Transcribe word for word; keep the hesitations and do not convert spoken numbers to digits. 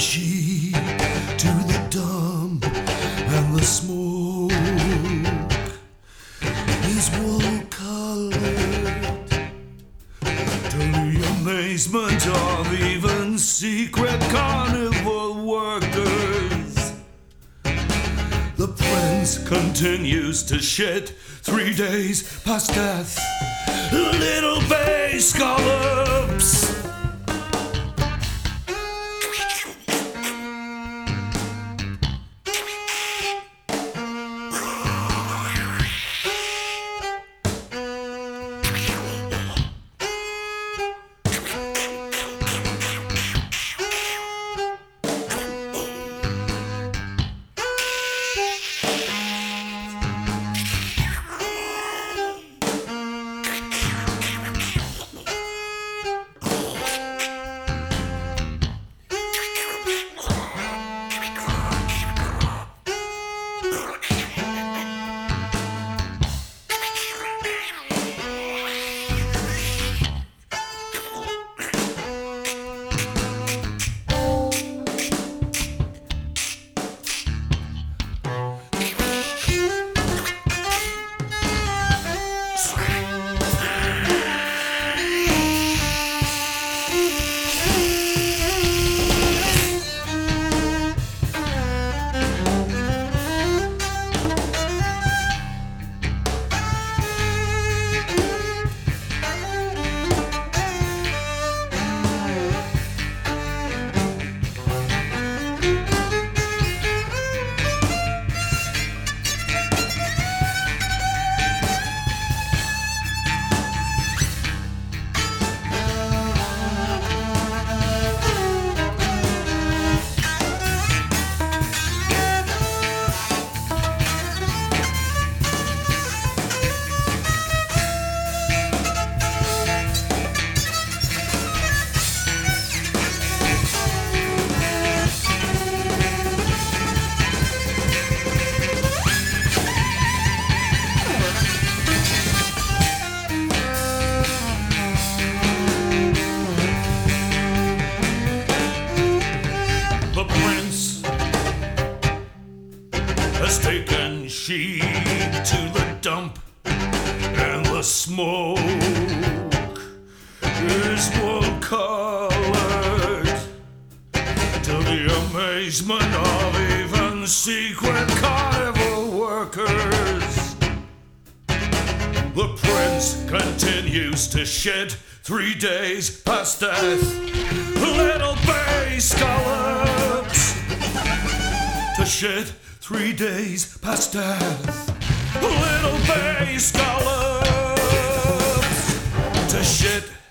sheep to the dump, and the smoke is wool-colored, to the amazement of even secret carnival workers. The prince continues to shed three days past death. Little bay scallops. Has taken sheep to the dump, and the smoke is wool-colored, to the amazement of even secret carnival workers. The prince continues to shed three days past death. Little bay scallops to shed three days past death. Little bay scallops to shed